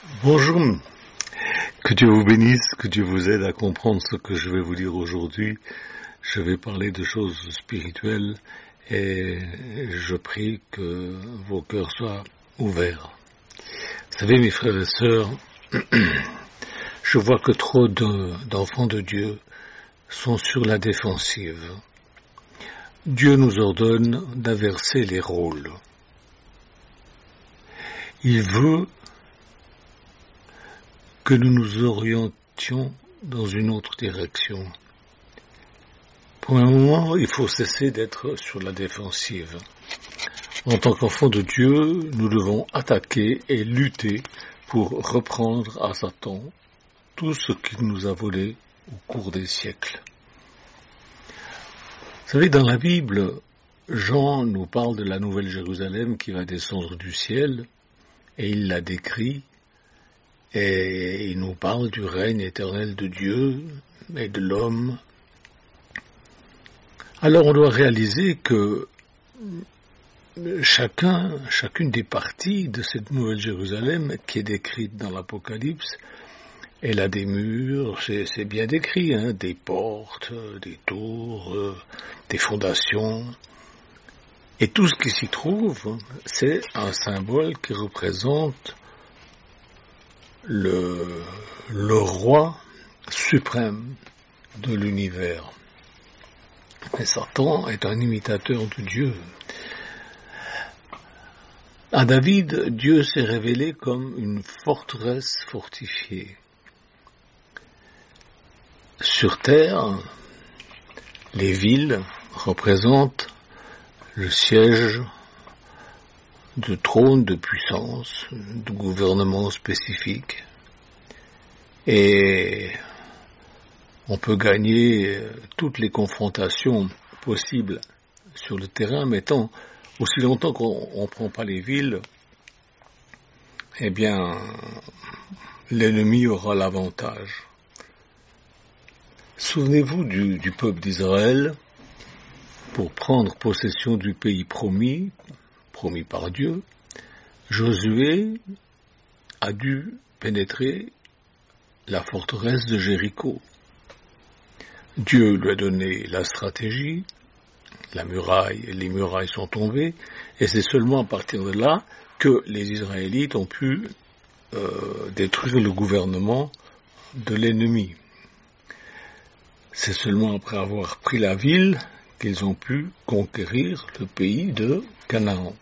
Bonjour, que Dieu vous bénisse, que Dieu vous aide à comprendre ce que je vais vous dire aujourd'hui. Je vais parler de choses spirituelles et je prie que vos cœurs soient ouverts. Vous savez, mes frères et sœurs, je vois que trop d'enfants de Dieu sont sur la défensive. Dieu nous ordonne d'inverser les rôles. Il veut que nous nous orientions dans une autre direction. Pour un moment, il faut cesser d'être sur la défensive. En tant qu'enfants de Dieu, nous devons attaquer et lutter pour reprendre à Satan tout ce qu'il nous a volé au cours des siècles. Vous savez, dans la Bible, Jean nous parle de la Nouvelle Jérusalem qui va descendre du ciel, et il la décrit. Et il nous parle du règne éternel de Dieu et de l'homme. Alors on doit réaliser que chacune des parties de cette nouvelle Jérusalem qui est décrite dans l'Apocalypse, elle a des murs, c'est bien décrit, des portes, des tours, des fondations. Et tout ce qui s'y trouve, c'est un symbole qui représente le roi suprême de l'univers. Et Satan est un imitateur de Dieu. À David, Dieu s'est révélé comme une forteresse fortifiée. Sur terre, les villes représentent le siège de trône, de puissance, de gouvernement spécifique. Et on peut gagner toutes les confrontations possibles sur le terrain, mais aussi longtemps qu'on ne prend pas les villes, eh bien, l'ennemi aura l'avantage. Souvenez-vous du peuple d'Israël, pour prendre possession du pays promis par Dieu, Josué a dû pénétrer la forteresse de Jéricho. Dieu lui a donné la stratégie, les murailles sont tombées, et c'est seulement à partir de là que les Israélites ont pu détruire le gouvernement de l'ennemi. C'est seulement après avoir pris la ville qu'ils ont pu conquérir le pays de Canaan.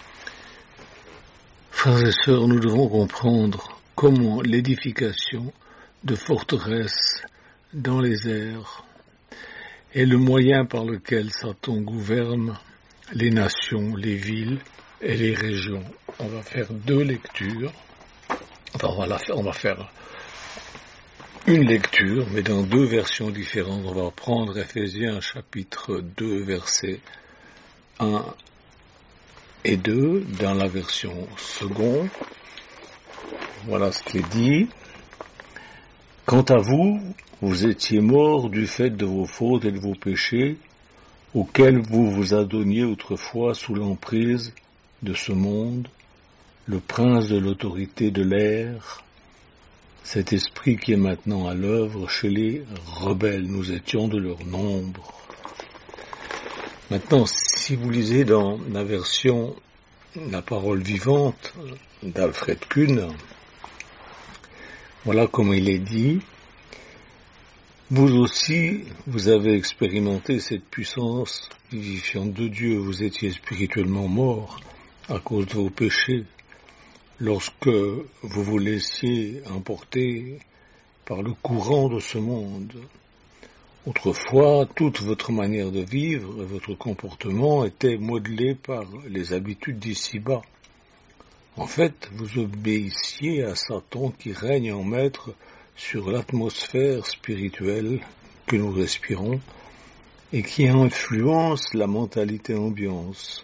Frères et sœurs, nous devons comprendre comment l'édification de forteresses dans les airs est le moyen par lequel Satan gouverne les nations, les villes et les régions. On va faire deux lectures. On va faire une lecture, mais dans deux versions différentes. On va prendre Ephésiens chapitre 2, versets 1 et 2, dans la version seconde. Voilà ce qui est dit. Quant à vous, vous étiez morts du fait de vos fautes et de vos péchés, auxquels vous vous adonniez autrefois sous l'emprise de ce monde, le prince de l'autorité de l'air, cet esprit qui est maintenant à l'œuvre chez les rebelles. Nous étions de leur nombre. Maintenant, si vous lisez dans la version La parole vivante d'Alfred Kuhn, voilà comment il est dit. Vous aussi, vous avez expérimenté cette puissance vivifiante de Dieu. Vous étiez spirituellement morts à cause de vos péchés, lorsque vous vous laissiez emporter par le courant de ce monde. Autrefois, toute votre manière de vivre et votre comportement était modelé par les habitudes d'ici-bas. En fait, vous obéissiez à Satan qui règne en maître sur l'atmosphère spirituelle que nous respirons et qui influence la mentalité ambiante.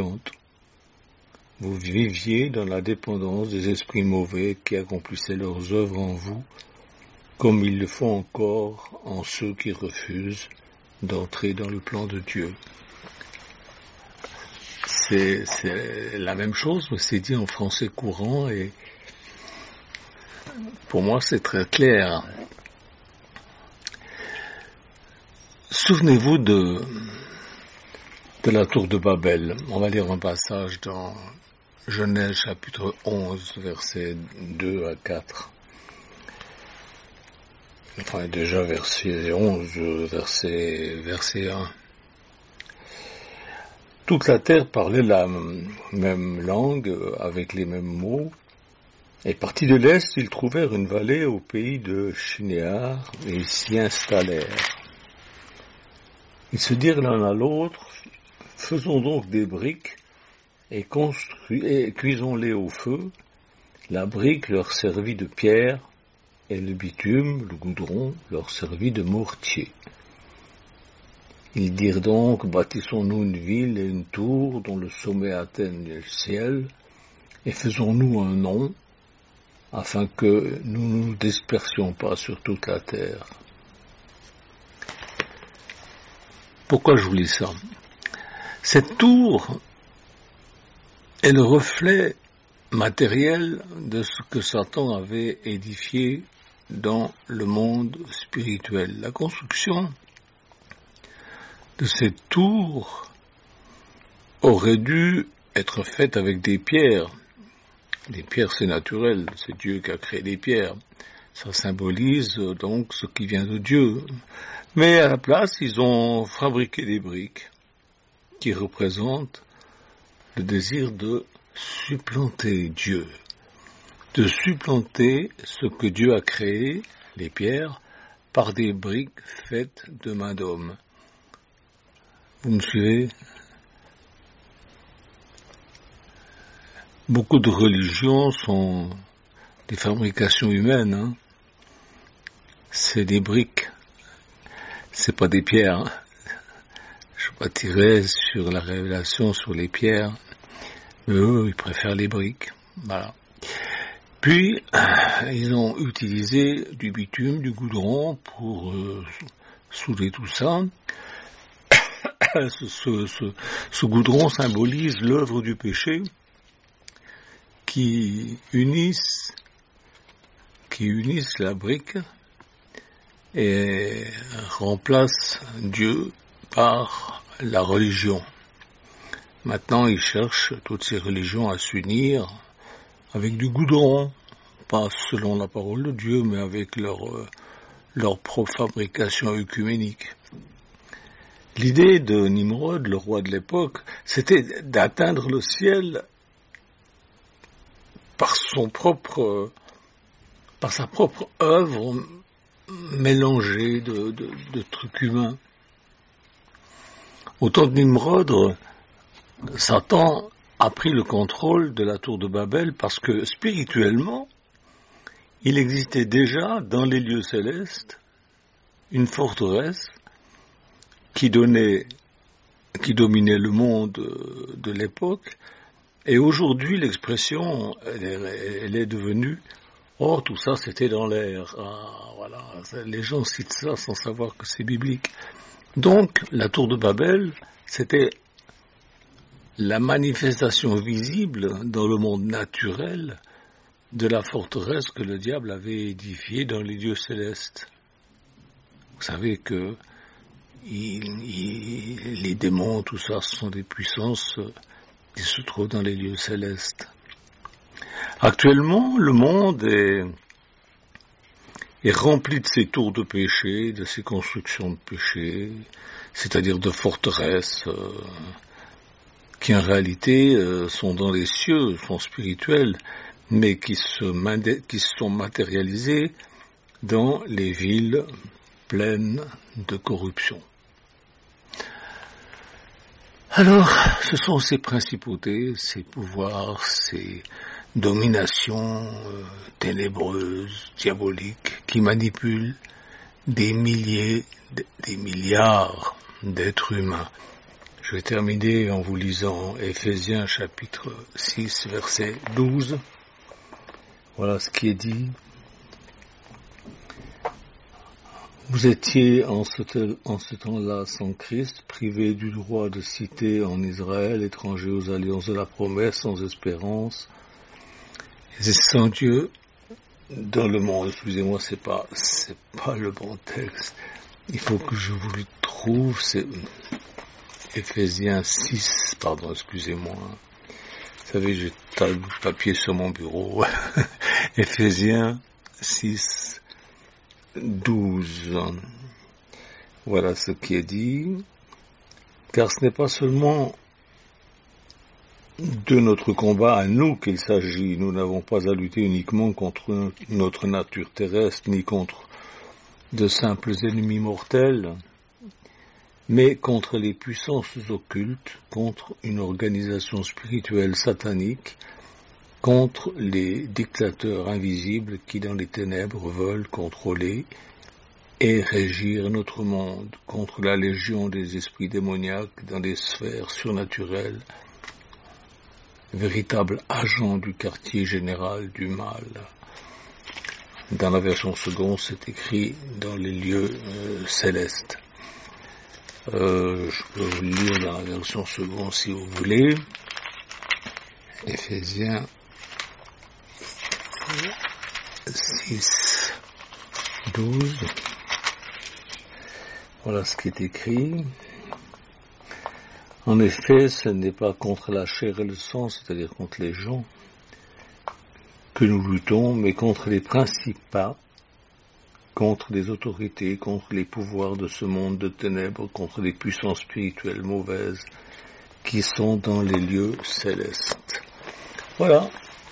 Vous viviez dans la dépendance des esprits mauvais qui accomplissaient leurs œuvres en vous, comme ils le font encore en ceux qui refusent d'entrer dans le plan de Dieu. C'est la même chose, mais c'est dit en français courant, et Pour moi, c'est très clair. Souvenez-vous de la tour de Babel. On va lire un passage dans Genèse chapitre 11, versets 2 à 4. Enfin, déjà verset 11, verset 1. Toute la terre parlait la même langue, avec les mêmes mots. Et partis de l'est, ils trouvèrent une vallée au pays de Shinéar, et ils s'y installèrent. Ils se dirent l'un à l'autre, faisons donc des briques, et cuisons-les au feu. La brique leur servit de pierre, et le bitume, le goudron, leur servit de mortier. Ils dirent donc, bâtissons-nous une ville et une tour dont le sommet atteigne le ciel, et faisons-nous un nom, afin que nous ne nous dispersions pas sur toute la terre. Pourquoi je vous lis ça? Cette tour est le reflet matériel de ce que Satan avait édifié dans le monde spirituel. La construction de cette tour aurait dû être faite avec des pierres. Les pierres, c'est naturel, c'est Dieu qui a créé les pierres. Ça symbolise donc ce qui vient de Dieu. Mais à la place, ils ont fabriqué des briques qui représentent le désir de supplanter Dieu, de supplanter ce que Dieu a créé, les pierres, par des briques faites de main d'homme. Vous me suivez? Beaucoup de religions sont des fabrications humaines, hein. C'est des briques, c'est pas des pierres. Je bâtirais sur la révélation sur les pierres, mais eux, ils préfèrent les briques. Voilà. Puis, ils ont utilisé du bitume, du goudron pour souder tout ça. Ce goudron symbolise l'œuvre du péché qui unissent la brique et remplacent Dieu par la religion. Maintenant, ils cherchent toutes ces religions à s'unir avec du goudron, pas selon la parole de Dieu, mais avec leur propre fabrication œcuménique. L'idée de Nimrod, le roi de l'époque, c'était d'atteindre le ciel par sa propre œuvre mélangée de trucs humains. Au temps de Nimrod, Satan a pris le contrôle de la tour de Babel parce que spirituellement, il existait déjà dans les lieux célestes une forteresse qui dominait le monde de l'époque. Et aujourd'hui, l'expression, elle est devenue « Oh, tout ça, c'était dans l'air. » Ah, voilà, les gens citent ça sans savoir que c'est biblique. Donc, la tour de Babel, c'était la manifestation visible dans le monde naturel de la forteresse que le diable avait édifiée dans les lieux célestes. Vous savez que les démons, tout ça, ce sont des puissances qui se trouvent dans les lieux célestes. Actuellement, le monde est rempli de ces tours de péché, de ces constructions de péché, c'est-à-dire de forteresses qui en réalité sont dans les cieux, sont spirituelles, mais qui sont matérialisées dans les villes pleines de corruption. Alors, ce sont ces principautés, ces pouvoirs, ces dominations ténébreuses, diaboliques, qui manipulent des milliards d'êtres humains. Je vais terminer en vous lisant Éphésiens chapitre 6, verset 12. Voilà ce qui est dit. Vous étiez en ce temps-là sans Christ, privés du droit de cité en Israël, étrangers aux alliances de la promesse, sans espérance, et sans Dieu dans le monde. Excusez-moi, c'est pas le bon texte. Il faut que je vous le trouve. C'est Éphésiens 6, pardon, excusez-moi. Vous savez, j'ai tas de papier sur mon bureau. Éphésiens 6, 12. Voilà ce qui est dit. Car ce n'est pas seulement de notre combat à nous qu'il s'agit. Nous n'avons pas à lutter uniquement contre notre nature terrestre, ni contre de simples ennemis mortels, mais contre les puissances occultes, contre une organisation spirituelle satanique, contre les dictateurs invisibles qui dans les ténèbres veulent contrôler et régir notre monde, contre la légion des esprits démoniaques dans les sphères surnaturelles, véritable agent du quartier général du mal. Dans la version seconde, c'est écrit dans les lieux célestes. Je peux vous le lire dans la version seconde si vous voulez. Éphésiens 6, 12. Voilà ce qui est écrit. En effet, ce n'est pas contre la chair et le sang, c'est-à-dire contre les gens, que nous luttons, mais contre les principats, contre les autorités, contre les pouvoirs de ce monde de ténèbres, contre les puissances spirituelles mauvaises qui sont dans les lieux célestes. Voilà.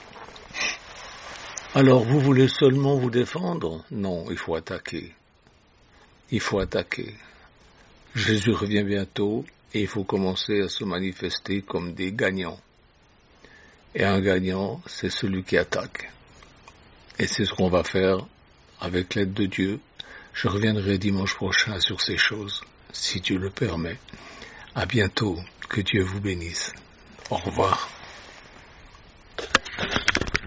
Alors, vous voulez seulement vous défendre? Non, il faut attaquer. Il faut attaquer. Jésus revient bientôt. Et il faut commencer à se manifester comme des gagnants. Et un gagnant, c'est celui qui attaque. Et c'est ce qu'on va faire avec l'aide de Dieu. Je reviendrai dimanche prochain sur ces choses, si Dieu le permet. À bientôt. Que Dieu vous bénisse. Au revoir.